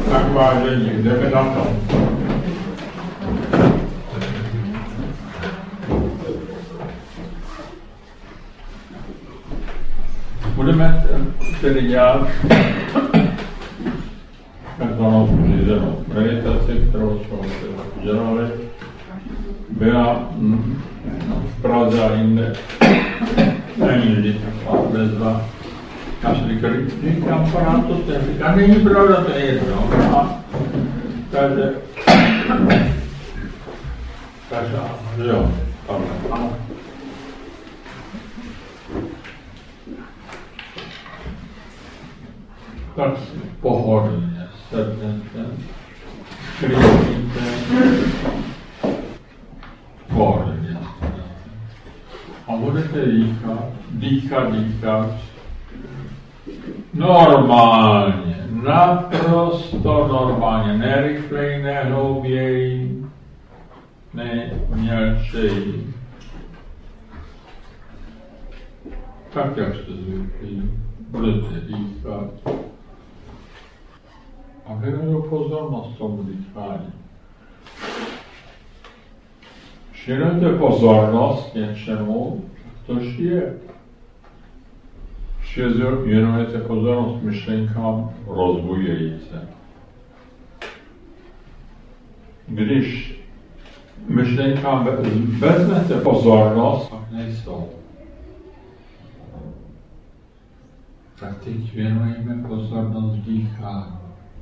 Tak vážení, jdeme na to. Budeme tedy dělat takzvanou řízenou meditaci, kterou jsme udělali. Byla v Praze a jinde. Není vždy taková bezva. Já si říkám, pořád to jsem říkal, není pravda, to je jedno. Takže jo, ano. Tak pohodlně sednete, klidníte, pohodlně a budete dýchat. Normálně, naprosto normálně, ne rychleji, ne hlouběji, ne mělčeji. Tak, jak jste zvyklí, budete dýchat. A věnuju pozornost tomu dýchání. Věnujte pozornost něčemu, což je. Věnujete pozornost myšlenkám rozbujujíce. Když myšlenkám vezmete pozornost, pak nejsou. Tak teď věnujeme pozornost dýchání.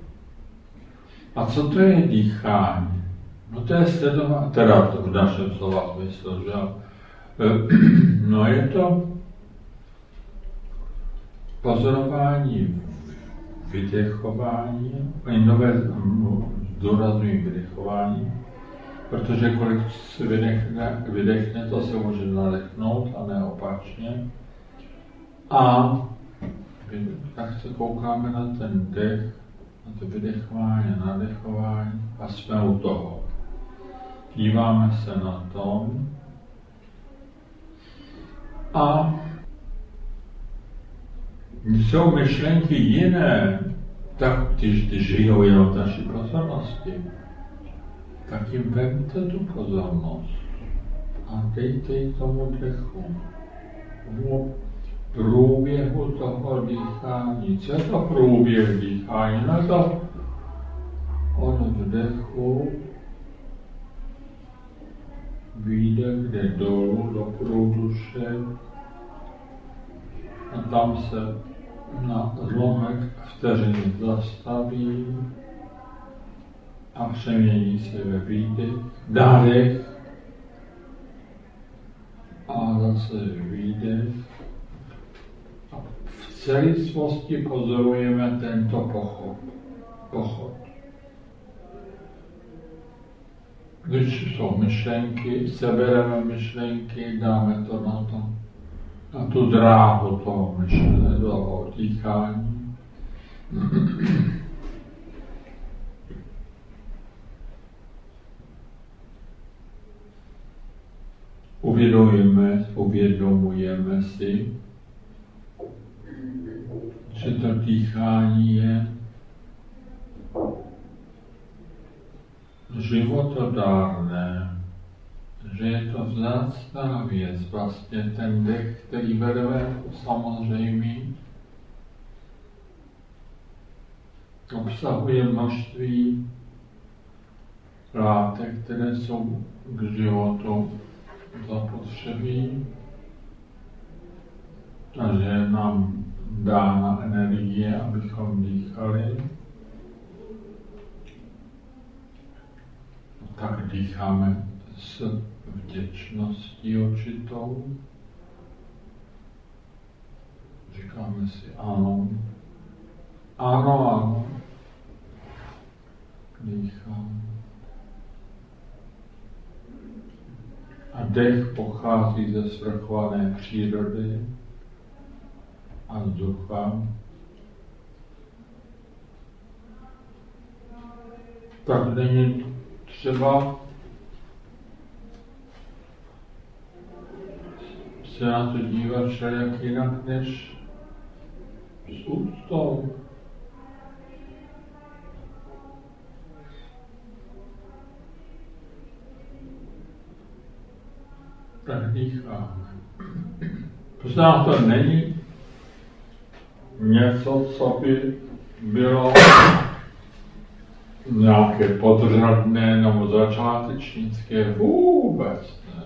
A co to je dýchání? No to je sledování, teda to v našem slova smyslu, že? No je to pozorování vydechování, zdůrazňuji vydechování, protože kolik se vydechne, to se může nadechnout a ne opačně. A tak se koukáme na ten dech, na to vydechování, nadechování a jsme u toho. Díváme se na to a jsou myšlenky jiné, tak když žijou jenom naší pozornosti, tak jim vemte tu pozornost a dejte ji tomu dechu. V průběhu toho dýchání. Co je to průběh dýchání? No to od vdechu výdech jde dolů do průduše a tam se na zlomek vteřiny zastaví a přemění se ve výdech, nádech a zase výdech. A v celistvosti pozorujeme tento pochod. Když jsou myšlenky, sebereme myšlenky, dáme to na tu dráhu toho myšlení, toho dýchání. Uvědomujeme si, že to dýchání je životodárné, že je to vzácná věc, vlastně ten dech, který bereme samozřejmý, obsahuje množství látek, které jsou k životu zapotřebí a že je nám dána energie, abychom dýchali. Tak dýcháme s vděčností určitou. Říkáme si ano. Ano. Dýchám. A dech pochází ze svrchované přírody a vzducha. Tak není třeba se na to dívat všelijak jinak než s úctou. znamená, to není něco, co by bylo nějaké podřadné nebo začátečnické, vůbec ne.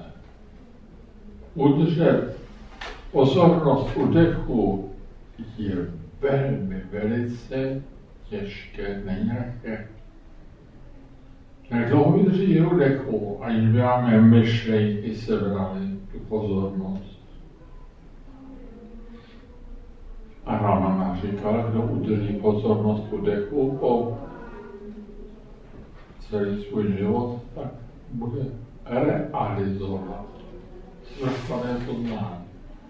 Udržet pozornost u dechu je velmi, velice těžké, není lehké. Jak dlouho vydrží u dechu, aniž by máme myšlenky sebrali tu pozornost. A Rama nám říkal, kdo udrží pozornost u dechu po celý svůj život, tak bude realizovat svrchované poznání.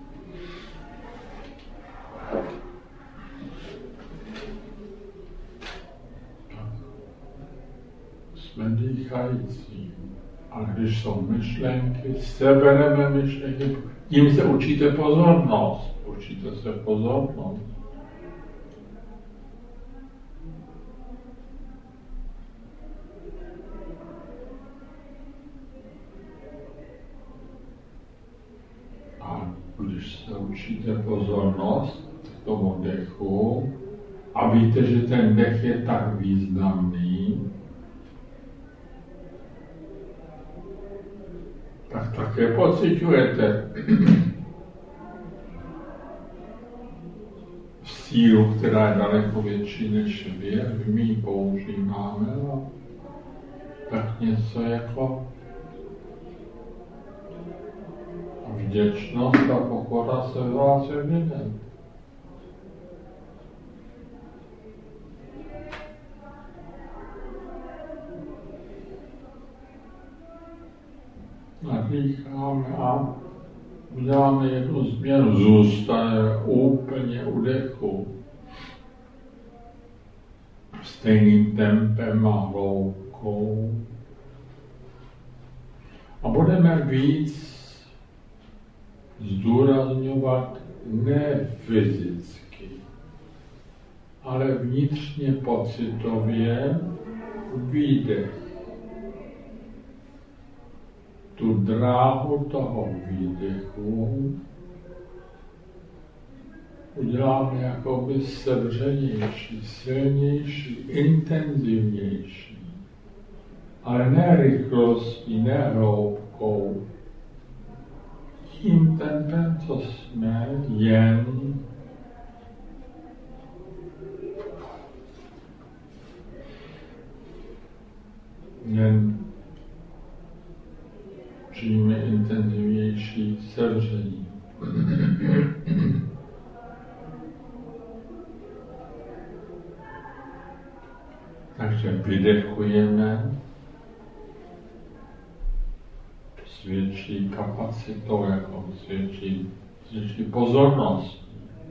Jsme dýchající. A když jsou myšlenky, sebereme myšlenky, tím se učíte pozornost. Učíte se pozornost. A když se učíte pozornost k tomu dechu a víte, že ten dech je tak významný, tak také pociťujete sílu, která je daleko větší než vy, a my ji používáme, a tak něco jako vděčnost a pokora se vás evident. Nadýcháme a uděláme jednu změnu, zůstane úplně u dechu. Stejným tempem a hloubkou. A budeme víc zdůrazňovat ne fyzicky, ale vnitřně pocitově výdech. Tu dráhu toho výdechu uděláme jakoby sevřenější, silnější, intenzivnější, ale ne rychlostí, ne hloubkou. Tím tempem, co jsme, jen čím intenzivnější sevření. Takže vydechujeme s větší kapacitou, jako s větší pozorností.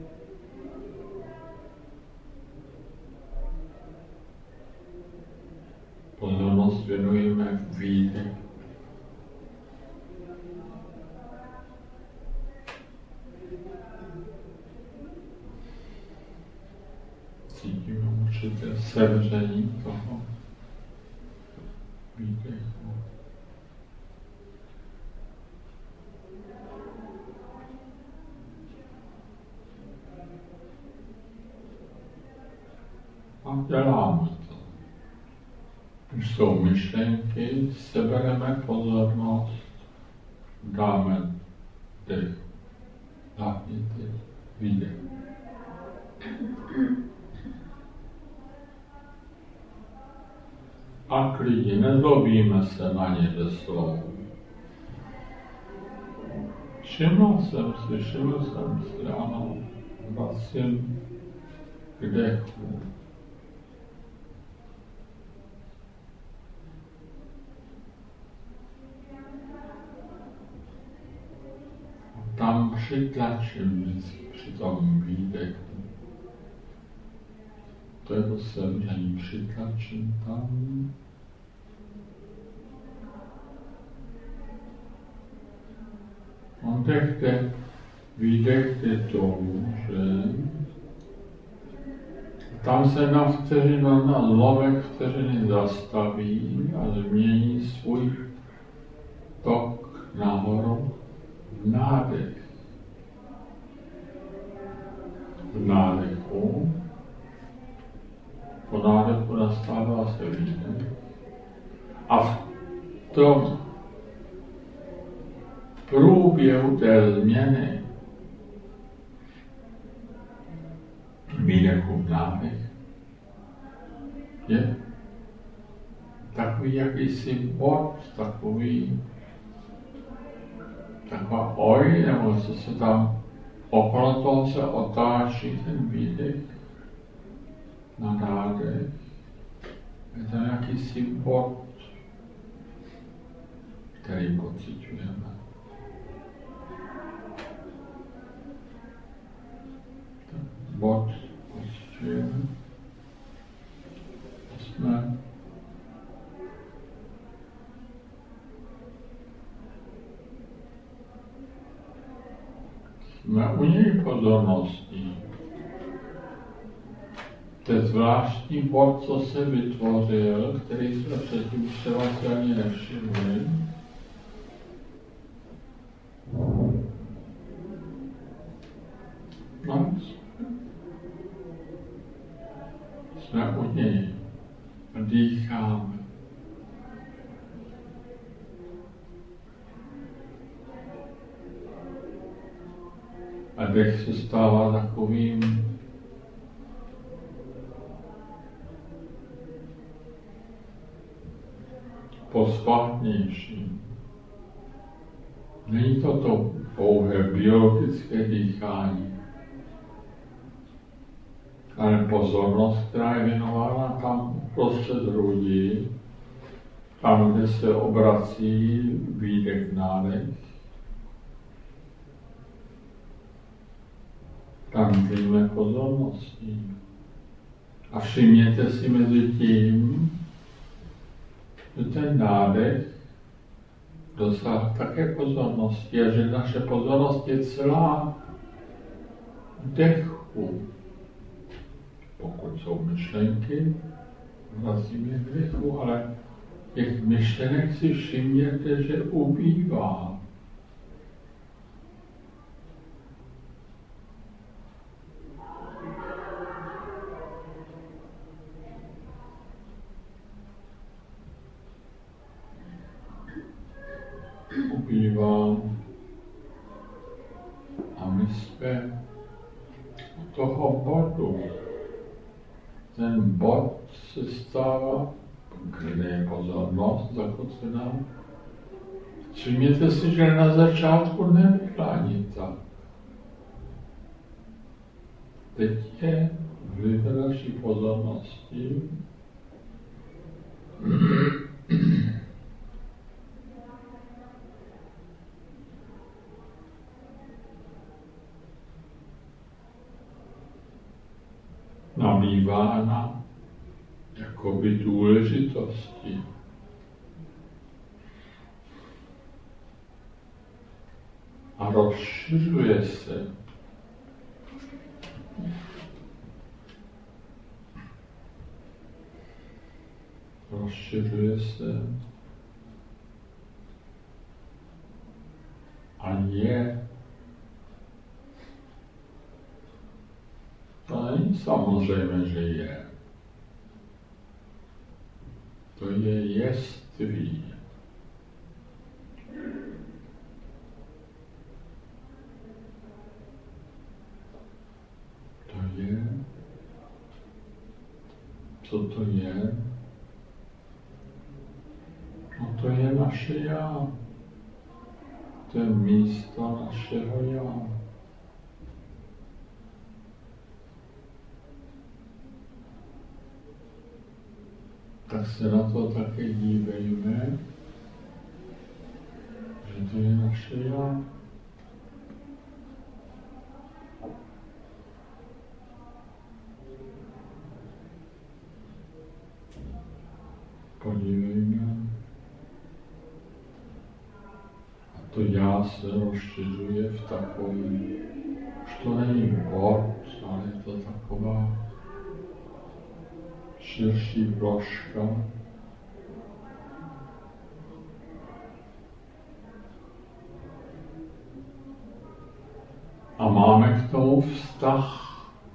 Pozornost věnujeme výdech. Cítíme určité sevření toho výdechu. A děláme to. Když jsou myšlenky, sebereme pozornost, dáme dech, zapněte výdech. A klidně, nezlobíme se na ně ze slov. Všiml jsem si, ano, vracím k dechu. Tam přitlačím vždycky při tom výdechu. To je to sevření, přitlačím tam. Oddechte, výdechte dolů, že? Tam se na vteřinu, na zlomek vteřiny zastaví a změní svůj tok nahoru v nádech. v nádechu. Po nádechu nastává se výdech. A v tom průběhu té změny výdechu v nádech je takový jakýsi bod, taková oj, nebo co se tam okolo toho se otáčí ten výdech na nádech. Je tam jakýsi bod, který pociťujeme. Bod pociťujeme. Jsme u něj pozorností. To je zvláštní bod, co se vytvořil, který jsme předtím třeba si ani nevšimli. No, jsme u něj. Dýcháme. A dech se stává takovým posvátnějším. Není to pouhé biologické dýchání, ale pozornost, která je věnována tam prostřed hrudi, tam, kde se obrací výdech, nádech, tam žijeme pozorností. A všimněte si mezi tím, že ten nádech dosáhl také pozornosti a že naše pozornost je celá v dechu. Pokud jsou myšlenky, vracíme k dechu, ale těch myšlenek si všimněte, že ubývá. A my jsme u toho bodu. Ten bod se stává, kde je pozornost zakotvená. Všimněte si, že na začátku nebyla ani tak. Teď je vliv naší pozornosti. Nabývána jakoby důležitosti. A rozšiřuje se. Rozšiřuje se a je. To není samozřejmě, že je. To je jeství. To je. Co to je? No to je naše já. To je místo našeho já. Tak se na to také dívejme, že to je naše já. Podívejme. A to já se rozšiřuje v takový, už to není bod, ale je to taková širší ploška. A máme k tomu vztah.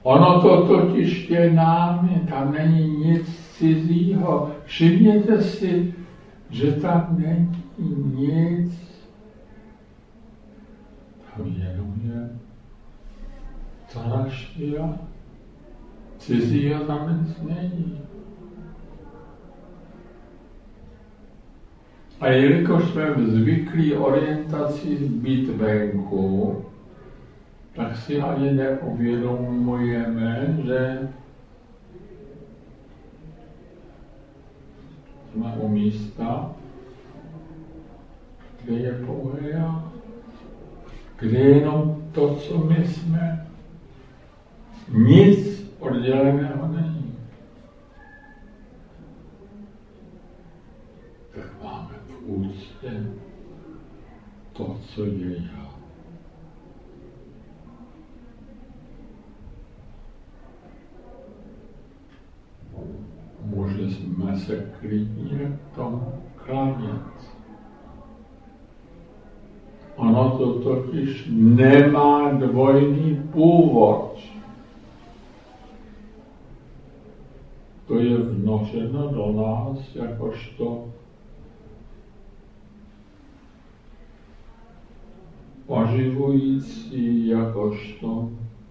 Ono to totiž je námi, tam není nic cizího. Všimněte si, že tam není nic. Tam jenom je Taraštia. Cizího tam nic není. A jelikož jsme zvyklí orientaci být venku, tak si ani neuvědomujeme, že jsme u místa, kde je pouhé já, kde je jenom to, co my jsme. Nic odděleného není. Tak máme v úctě to, co je já. Můžeme se klidně tomu klánět. Ono to totiž nemá dvojný původ. To je vnoženo do nás jakožto oživující, jakožto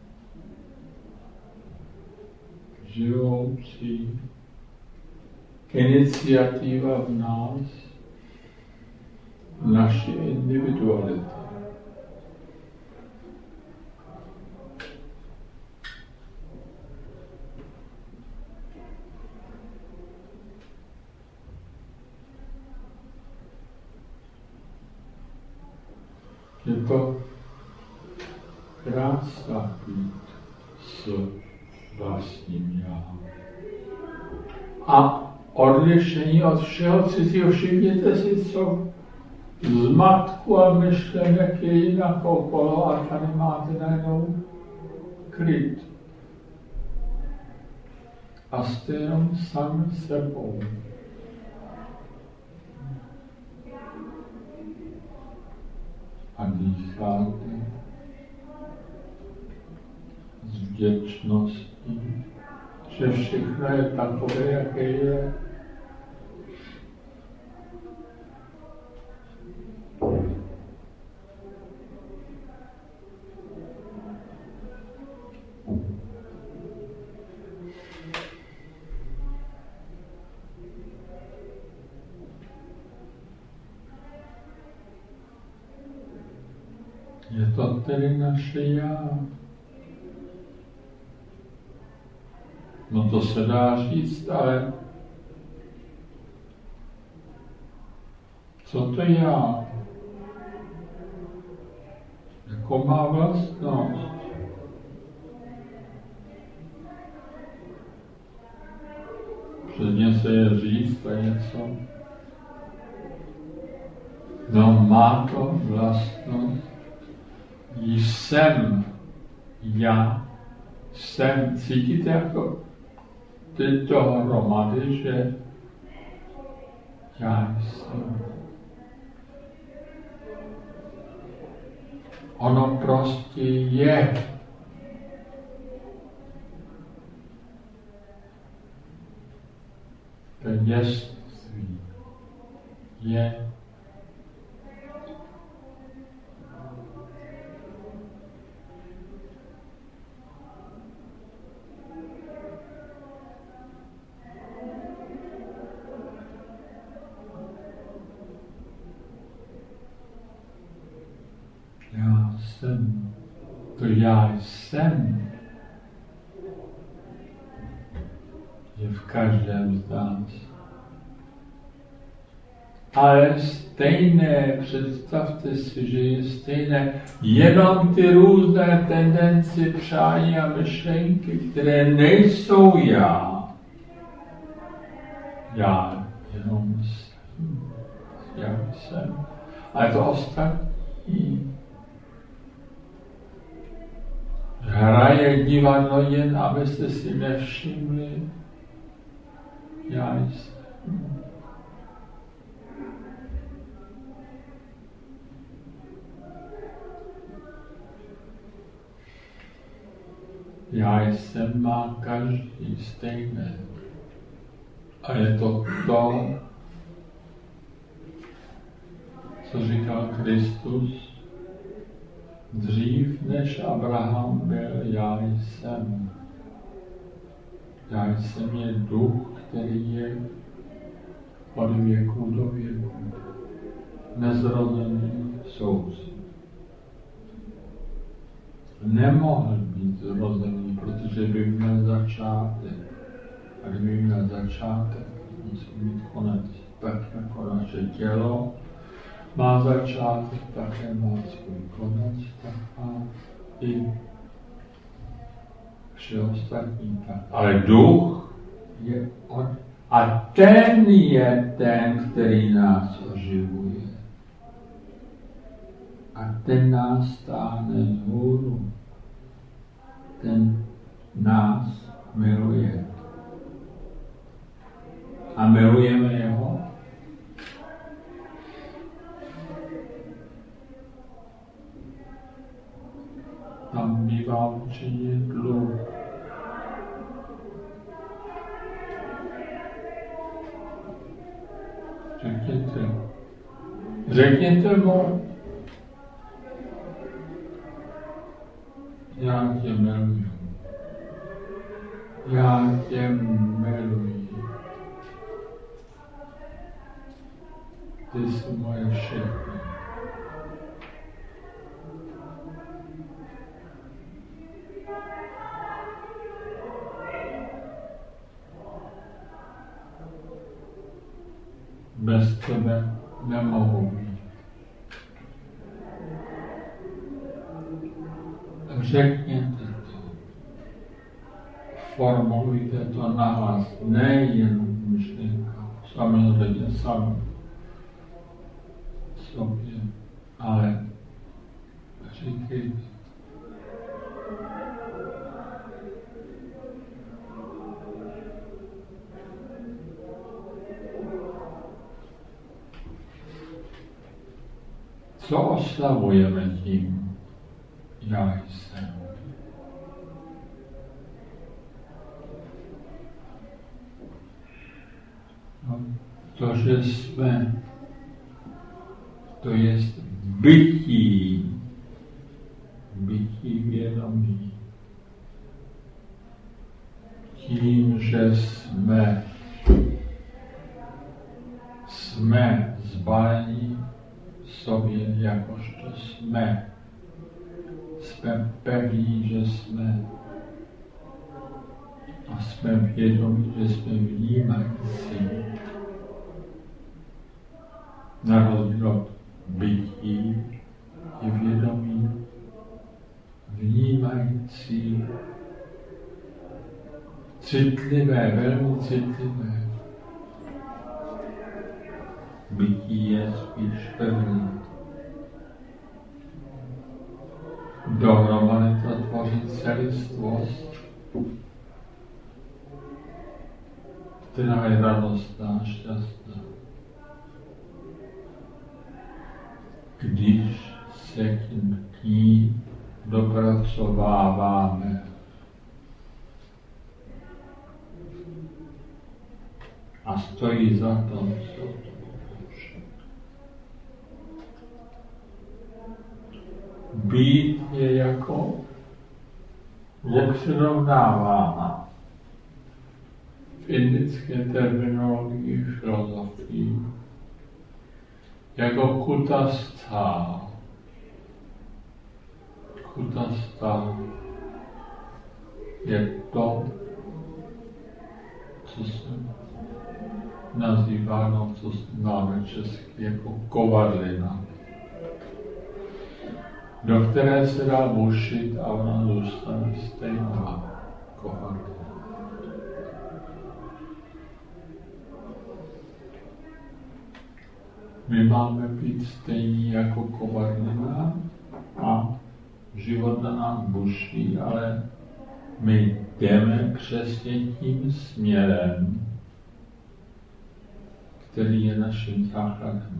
živoucí iniciativa v nás, naší individuality. Je to krása být s vlastním já. A odlišení od všeho cizího. Všimněte si, co zmatku a myšlenek je jinak okolo a tady máte najednou klid. A jste jenom sami sebou. A dýcháte s vděčností, že všechno je takové, jaké je. Je to tedy naše já. No to se dá říct, ale co to já? Jako má vlastnost? Předně se je říct a něco. No má to vlastnost. Jsem, já jsem. Cítíte jako ty dohromady, že já jsem. Ono prostě je. To jestství je. Já jsem, to já jsem je v každém z nás. Ale stejné, představte si, že je stejné, jenom ty různé tendence, přání a myšlenky, které nejsou já. Já jenom jsem, já jsem. Ale to ostatní hraje divadlo jen, abyste si nevšimli, já jsem. Já jsem má každý stejné. A je to to, co říkal Kristus, dřív než Abraham byl, já jsem. Já jsem je duch, který je od věku do věku. Nezrozený souzí. Nemohl být zrozený, protože by měl začátek. A kdyby měl začátek, musí mít konec. Tak jako naše tělo má začátek, také má svůj konec, tak má i vše ostatní tak. Ale duch je od... A ten je ten, který nás oživuje. A ten nás stáhne vzhůru. Ten nás miluje. A milujeme jeho. Tam bývá určitě dluh. Řekněte mu, já tě miluji. Já tě miluji. Ty jsi moje všechno. Bez tebe nemohu být. Řekněte to. Formulujte to nahlas, nejen myšlenka, samozřejmě sami sobě, ale říkejte. Co oslavujeme tím? Já jsem. No, to, že jsme, to je bytí vědomí. Tím, že jsme zbalení v sobě, jakožto jsme. Jsme pevní, že jsme. A jsme vědomí, že jsme vnímající. Na rozdíl od bytí je vědomí vnímající, citlivé, velmi citlivé. Bytí je spíš pevný. Dohromady to tvoří celistvost, která je radostná a šťastná. Když se k ní dopracováváme. A stojí za to, co to být je jako, jak se rovnávána v indické terminologii filozofii, jako kutastha. Kutastha je to, co se nazývá, no, co známe česky jako kovadlina, do které se dá bušit a ona zůstane stejná kovadlina. My máme být stejní jako kovadlina a život na nás buší, ale my jdeme přesně tím směrem, který je naším základem.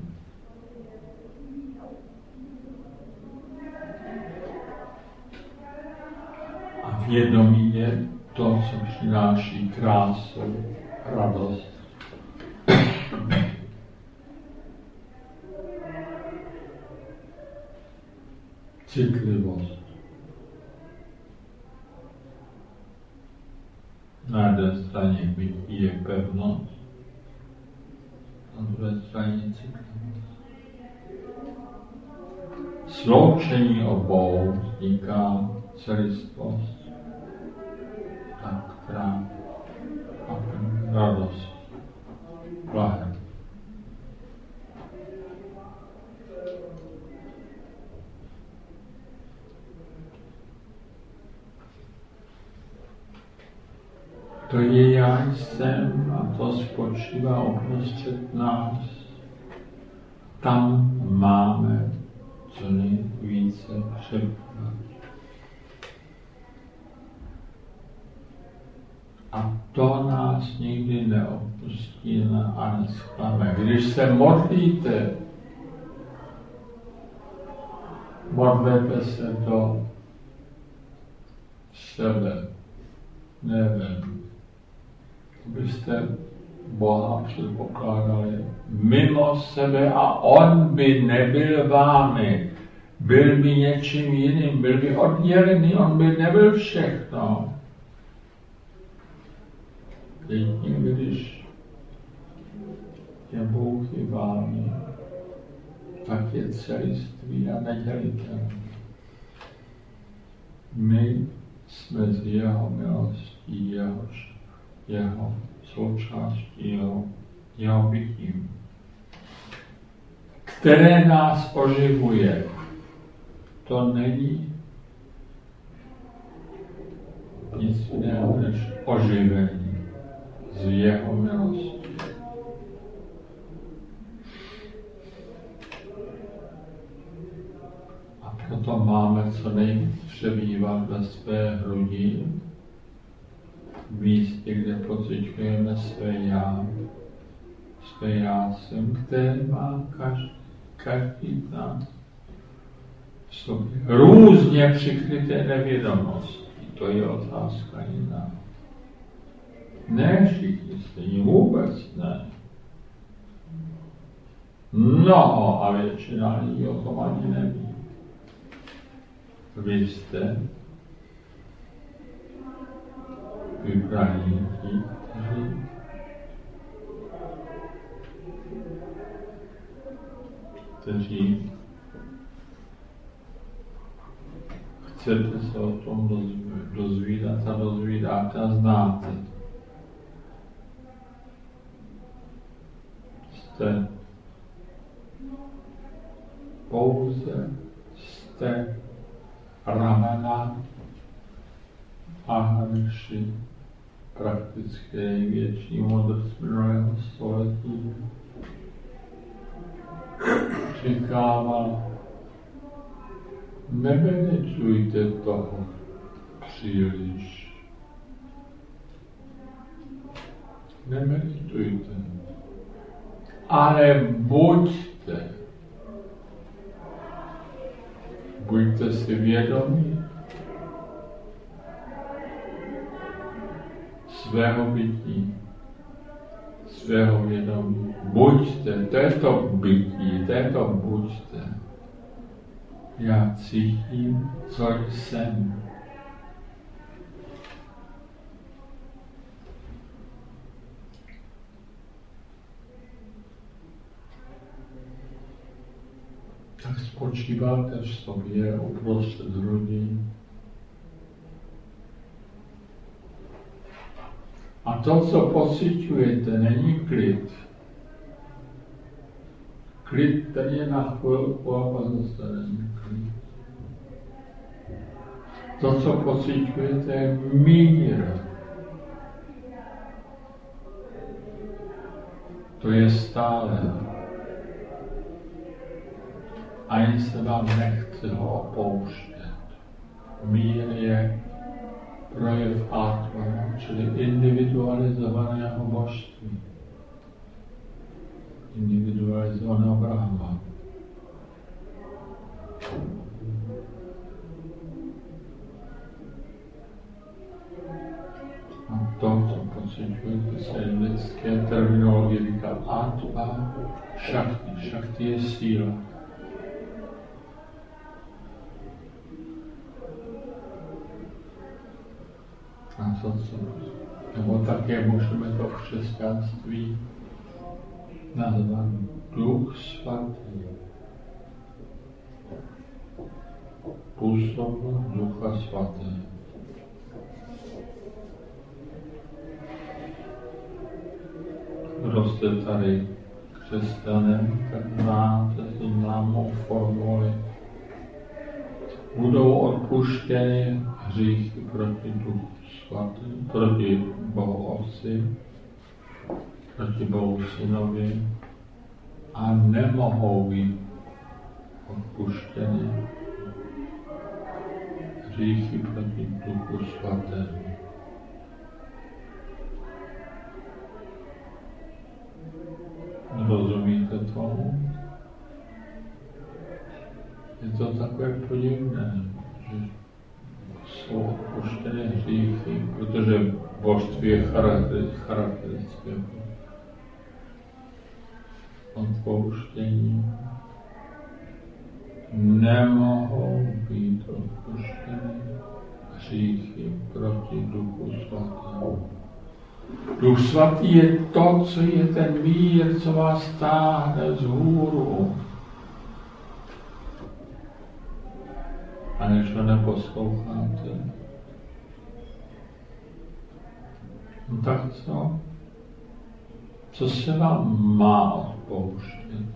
A vědomí je to, co přináší krásu, radost. Citlivost. Na jedné straně bytí je pevnost, na druhé straně citlivost. Sloučení obou vzniká celistvost, která radost, blahem. To je já jsem a to spočívá uprostřed nás. Tam máme co nejvíce přebývat. A to nás nikdy neopustí a nesklame. Když se modlíte, modlete se do sebe, nevím, byste Boha předpokládali mimo sebe a on by nebyl vámi, byl by něčím jiným, byl by oddělený, on by nebyl všechno. Jedním, když je Bůh i vámi, tak je celiství a nedělitelný. My jsme z jeho milostí, jeho součástí, jeho bytím, které nás oživuje. To není nic jiného než oživení z jeho milosti. A proto máme co nejvíc přebývat ve své hrudi, v místě, kde pociťujeme své já jsem, které má každý z nás v sobě. Různě přikryté nevědomosti, to je otázka jiná. Ne všichni stejně, vůbec ne. Mnoho a většina lidí o tom ani neví. Vy jste vybraní ti, kteří chcete se o tom dozvídat a dozvídáte a znáte. Jste ramena a hrši prakticky největší modrc minulého století. Říkával, nemenečujte toho příliš. Nemenečujte. Ale buďte si vědomí svého bytí, svého vědomí. Buďte, to je to bytí, to je to buďte. Já cítím, co jsem. Tak spočíváte v sobě uprostřed hrudi. A to, co pociťujete, není klid. Klid, který je na chvilku a pak zase není klid. To, co pociťujete, je mír. To je stále. Ani se vám nechce ho opouštět. Mír je projev Atmana, čili individualizovaného božství. Individualizovaného Brahma. pociťujete se indické terminologie říká Atma Shakti. Shakti je síla. A co? Nebo také můžeme to v křesťanství nazvat Duch Svatý. Působnost Ducha Svatého. Kdo jste tady křesťanem, tak znáte tu známou formuli. Budou odpuštěny hříchy proti Duchu Svatému, proti Bohu Otci, proti Bohu Synovi a nemohou být odpuštěny hříchy proti Duchu Svatému. Rozumíte tomu? Je to takové podivné, že jsou odpuštěny hříchy, protože božství je charakteristické odpouštění. Nemohou být odpuštěny hříchy proti Duchu Svatému. Duch Svatý je to, co je ten mír, co vás táhne vzhůru. A než ho neposloucháte, no tak co? Co se vám má odpouštět?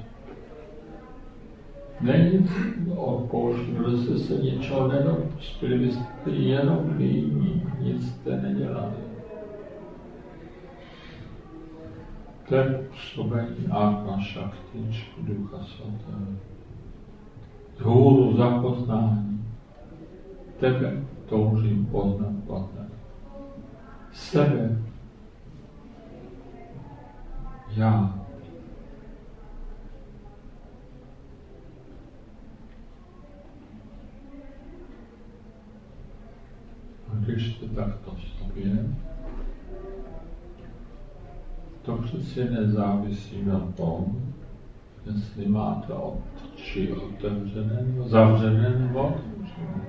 Není odpouštět, protože jste se ničeho nedopustili, vy jste jenom líní, nic jste nedělali. To je působení Atma Shakti, Ducha Svatého. Vzhůru za poznání. Tebe toužím poznat, Pane. Sebe. Já. A když jste takto v sobě, to přeci nezávisí na tom, jestli máte oči otevřené, zavřené nebo otevřené.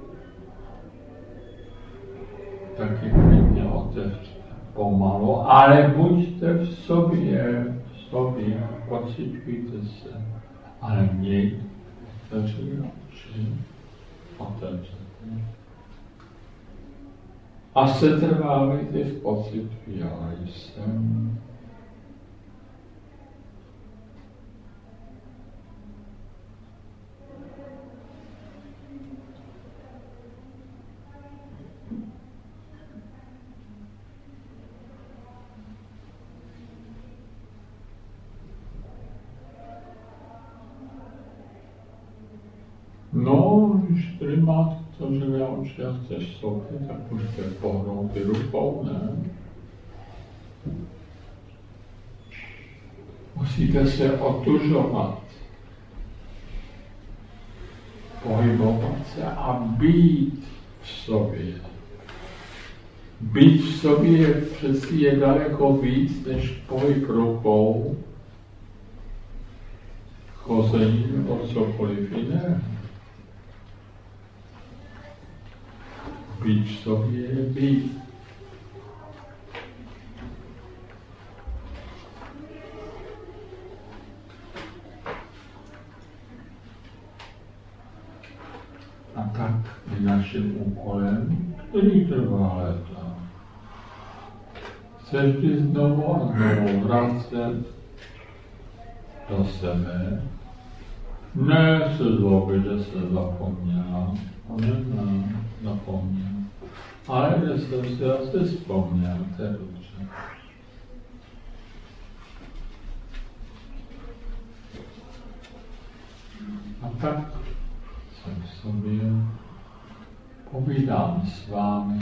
Taky klidně otevřete pomalu, ale buďte v sobě, pociťujte se, ale mějte otevřené oči, otevřete. A setrvávejte v pocitu, já jsem. No, když tady máte otevřené oči a jste v sobě, tak můžete pohnout i rukou, ne? Musíte se otužovat, pohybovat se a být v sobě. Být v sobě přeci je daleko víc než pohyb rukou, chození nebo cokoliv jiného. Být v sobě je být. A tak je naším úkolem, který trvá léta, se vždy znovu a znovu vracet do sebe, ne se zlobit, že se zapomněla, zapomněl. Ale že jsem si asi vzpomněl, to je dobře. A tak jsem v sobě, povídám s vámi.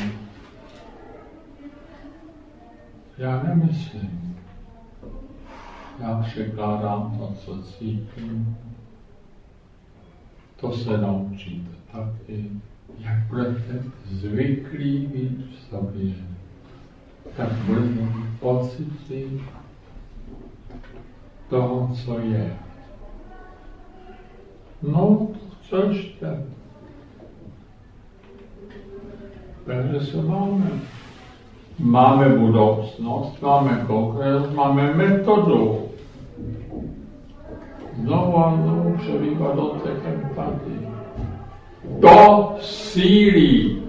Já nemyslím. Já překládám to, co cítím. To se naučíte taky, jak budete zvyklí být v sobě. tak budeme mít pocity toho, co je. No, co ještě? Takže se máme. Máme budoucnost, máme konkrét, máme metodu. Znovu a znovu přebývat do těch empatii. To sílí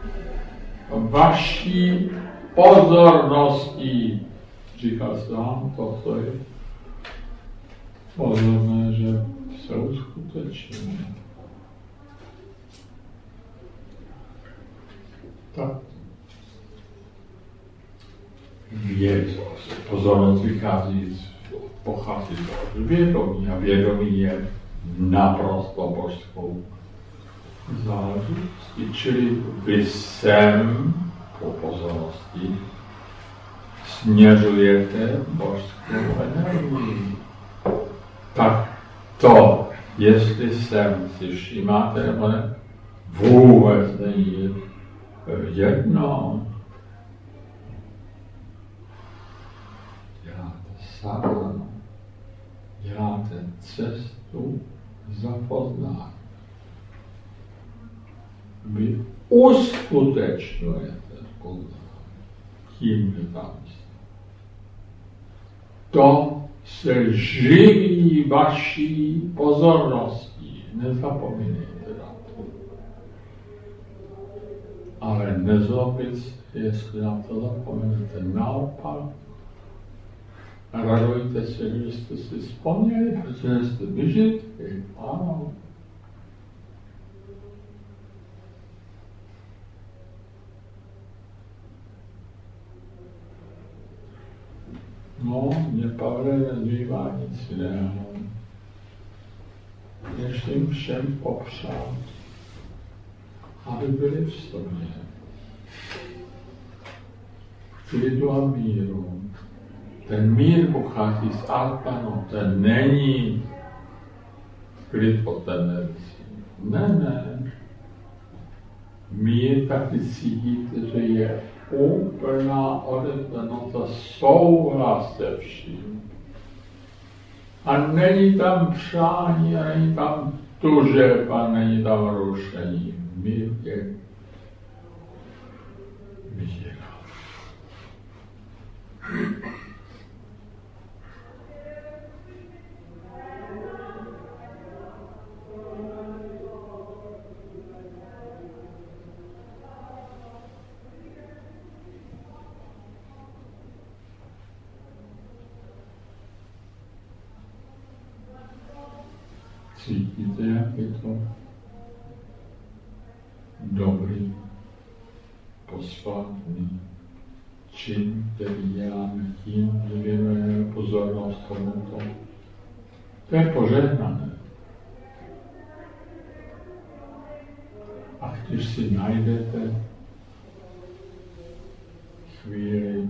vaší pozorností. Říká se vám toto je pozorné, že se uskutečňuje. Tak. Pozornost pochází z vědomí a vědomí je naprosto božskou záležitostí, čili vy sem po pozornosti směřujete božskou energii. Tak to, jestli sem si všimáte, nebo ne, vůbec není jedno. Sadhana. Děláte cestu za poznání. Vy uskutečňujete poznání. Tím je tam. To se živí vaší pozorností. Nezapomínejte na to. Ale nezlobit se, jestli na to zapomenete. Naopak, radujte se, že jste si vzpomněli, protože jste vyžití. Ano. No, mě Pavle nezbývá nic jiného, než jim všem popřát, aby byli v sobě. V klidu a míru. Ten mír pochází z Atmanu, ten není klid od tendencí. Ne. Mír taky cítíte, že je úplná odevzdanost a souhlas se vším. A není tam přání, a není tam tužeb, a není tam rušení. Mír je mír. Cítíte, jak je to dobrý, posvátný čin, který děláme tím, že věnujeme pozornost tomuto. To je požehnané. A když si najdete chvíli,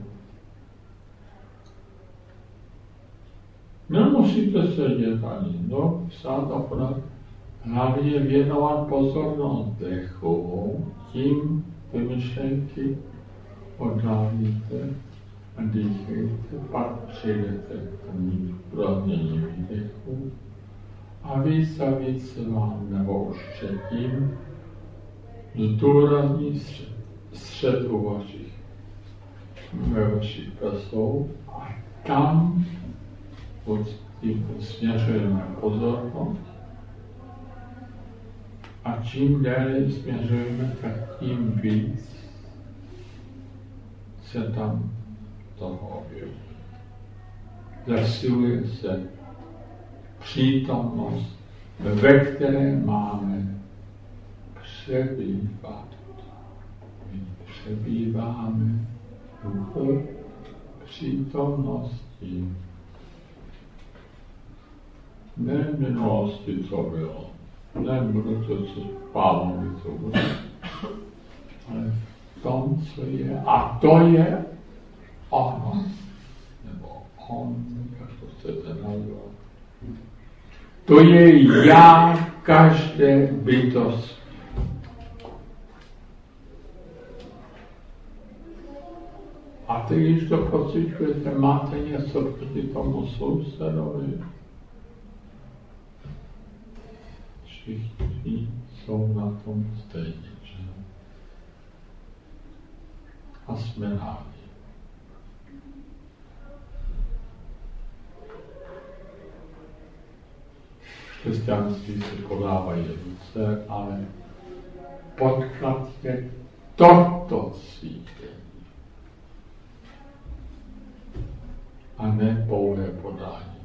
nemusíte sedět ani psát a podat. Hlavně věnovat pozornost dechu, tím ty myšlenky oddávíte a dýchejte, pak přijdete k tomu urovnění výdechu a víc a víc se vám, nebo už předtím, zdůrazní střed ve vašich prsou a tam pod tím směřujeme pozornost a čím déle směřujeme, tak tím víc se tam toho objeví. Zasiluje se přítomnost, ve které máme přebývat. My přebýváme v přítomnosti. Ne v minulosti, co bylo, ne v budoucnosti, pánovi, co bude, ale v tom, co je. A to je ono, nebo on, jak to chcete nazvat. To je já každé bytosti. A ty, když to pociťujete, máte něco proti tomu sousedovi. Všichni jsou na tom stejně, že? A jsme rádi. V křesťanství se podávají ruce, ale podklad je toto cítění. A ne pouhé podání.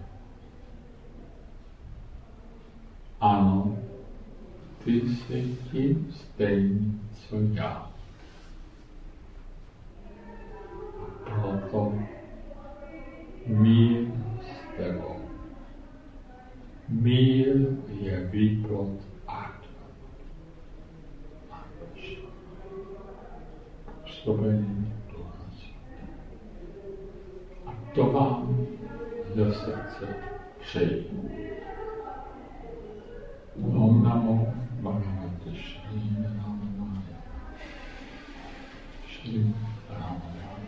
Ano, ty jsi tím stejný, co já. A proto mír s tebou. Mír je výplod působení Ducha Svatého. A to vám ze srdce přeji. Om namo Bhagavate Shri Ramaya. Shri Ramaya.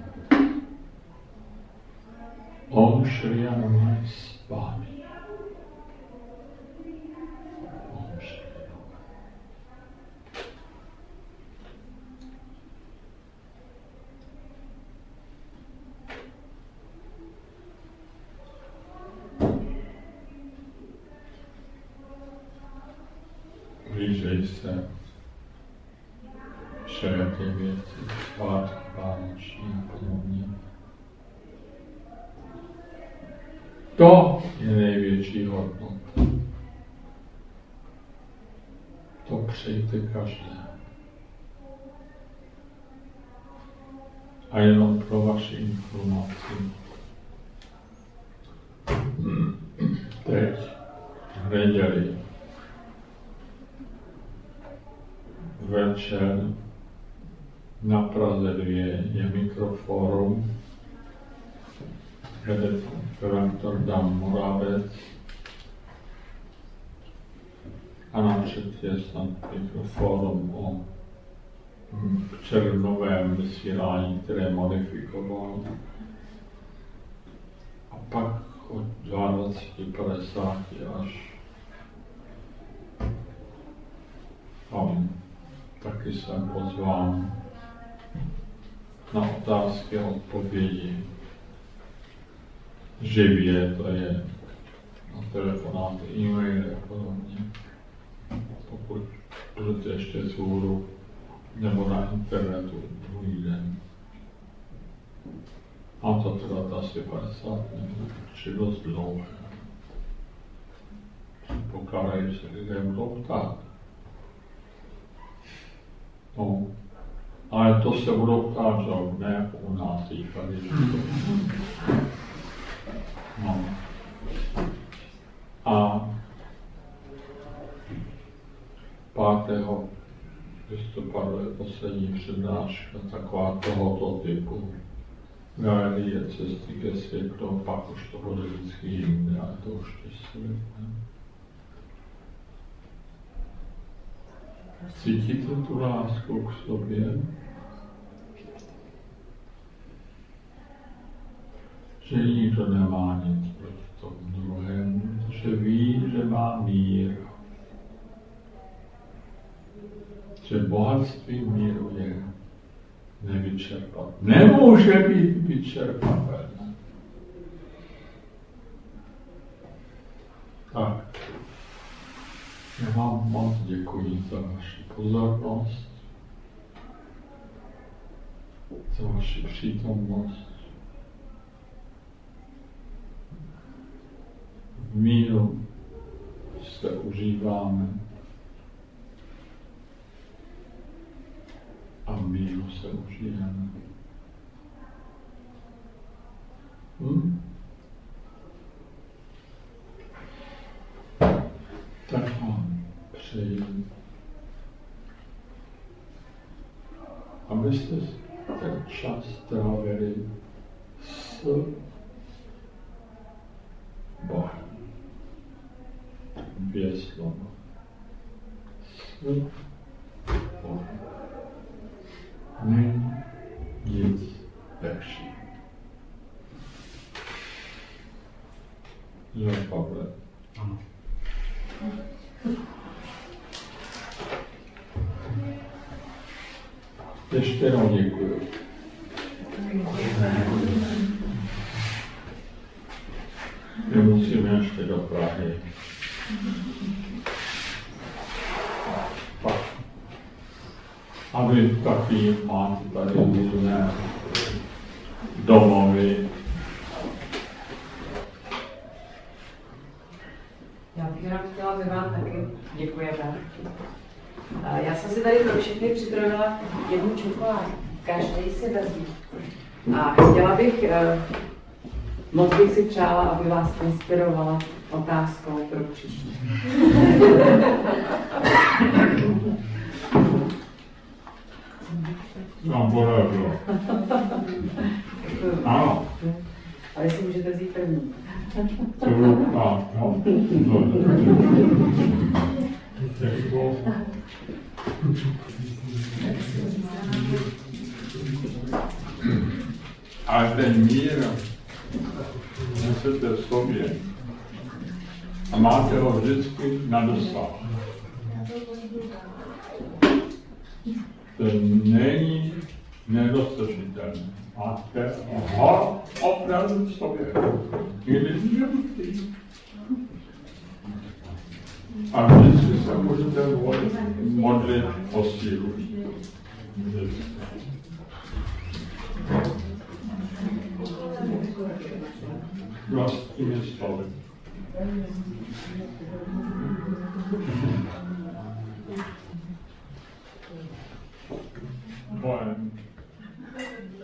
Om Shri Ramaya Swami. Om Shri Ramaya. Blížej se všelijaké věci, svátky vánoční a podobně. To je největší hodnota. To přejte každému. A jenom pro vaši informaci. Teď v neděli večer na Praze 2 je Mikroforum, redaktor Dan Moravec a napřed je snad Mikroforum o červnovém vysílání, které modifikoval. A pak od 22:50 až taky jsem pozván na otázky a odpovědi živě, to je na telefonáty, e-maily a podobně. Pokud budete ještě zhůru nebo na internetu druhý den. A to trvá asi 50 minut, či dost dlouhé. Předpokládají, že lidé budou ptát. No, ale to se budou ptát, že ne jako u nás jich tady. No. A 5. listopadu je poslední přednáška, taková tohoto typu. Galerie cesty ke světlu, pak už to bude vždycky jinde, ale to už těžce. Cítíte tu lásku k sobě? Že nikdo nemá nic proti tomu druhému, že ví, že má mír. Že bohatství míru je nevyčerpatelné. Nemůže být vyčerpatelné. Tak. Já vám moc děkuji za vaši pozornost, za vaši přítomnost. V míru se užíváme a v míru se užijeme. Tak vám přeji, abyste ten čas trávili s Bohem. 2 slova. S Bohem. Není nic lepší. Jo, Pavle. Ano. Ještě jednou děkuju. My musíme ještě do Prahy. Pak. A vy taky máte tady různé domovy. Já bych jenom chtěla, aby vám taky děkujeme. Já jsem si tady pro všechny připravila jednu čokoládu. Každý si vezme. A chtěla bych, moc bych si přála, aby vás inspirovala otázkou pro příště. Vám poradilo. Ano. Ale si můžete vzít první. Ale ten mír nesete v sobě a máte ho vždycky na dosah. To není nedosažitelné. Máte ho opravdu v sobě. A vždycky se můžete modlit o sílu. Vlastními slovy. Bohem.